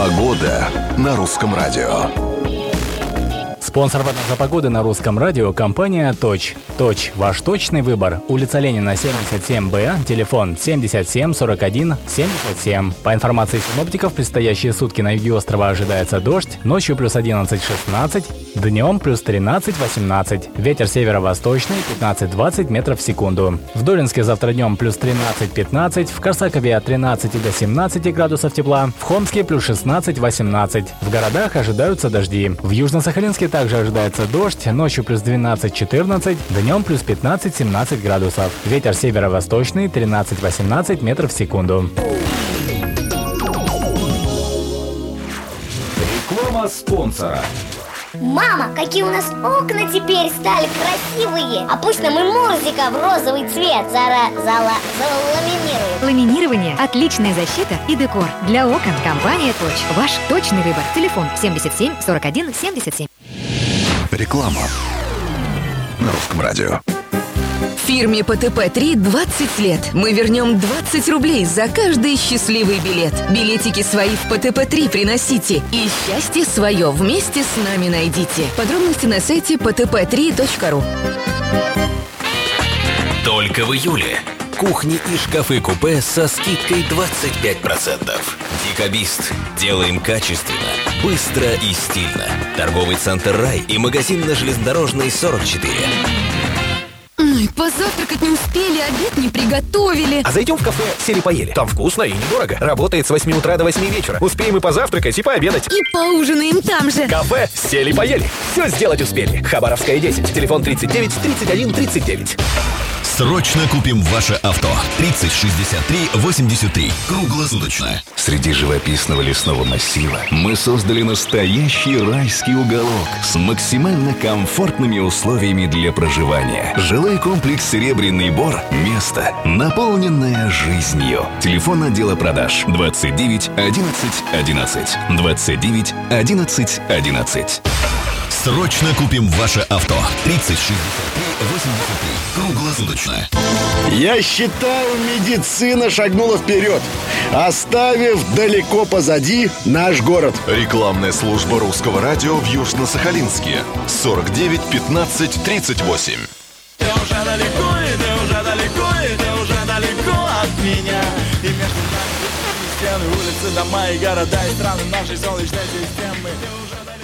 Погода на русском радио. Спонсор прогноза погоды на русском радио — компания «Точь». «Точь» — ваш точный выбор. Улица Ленина, 77Б, телефон 77 41 77. По информации синоптиков, в предстоящие сутки на юге острова ожидается дождь, ночью плюс 11-16, днем плюс 13-18. Ветер северо-восточный 15-20 метров в секунду. В Долинске завтра днем плюс 13-15, в Корсакове от 13 до 17 градусов тепла, в Хомске плюс 16-18. В городах ожидаются дожди. В Южно-Сахалинске также ожидается дождь, ночью плюс 12-14, днем плюс 15-17 градусов. Ветер северо-восточный 13-18 метров в секунду. Реклама спонсора. Мама, какие у нас окна теперь стали красивые! А пусть нам и Мурзика в розовый цвет заламинирует. Ламинирование – отличная защита и декор. Для окон компания «Точь». Ваш точный выбор. Телефон 77 41 77. Реклама на русском радио. Фирме ПТП-3 20 лет. Мы вернем 20 рублей за каждый счастливый билет. Билетики свои в ПТП-3 приносите. И счастье свое вместе с нами найдите. Подробности на сайте птп3.ру. Только в июле. Кухни и шкафы-купе со скидкой 25%. Дикобист. Делаем качественно, быстро и стильно. Торговый центр «Рай» и магазин на Железнодорожной 44. Ой, позавтракать не успели, обед не приготовили. А зайдем в кафе «Сели-поели». Там вкусно и недорого. Работает с 8 утра до 8 вечера. Успеем и позавтракать, и пообедать. И поужинаем там же. Кафе «Сели-поели». Все сделать успели. Хабаровская, 10. Телефон 39 31 39. Срочно купим ваше авто. 30 63 83. Круглосуточно. Среди живописного лесного массива мы создали настоящий райский уголок с максимально комфортными условиями для проживания. Жилой комплекс «Серебряный Бор» – место, наполненное жизнью. Телефон отдела продаж 29 11 11. 29 11 11. Срочно купим ваше авто. 30 63 83. Круглосуточно. Я считаю, медицина шагнула вперед, оставив далеко позади наш город. Рекламная служба русского радио в Южно-Сахалинске. 49 15 38. Ты уже далеко, и ты уже далеко, и ты уже далеко от меня. И между нами стены, улицы, дома и города, и страны нашей солнечной системы. Ты уже далеко.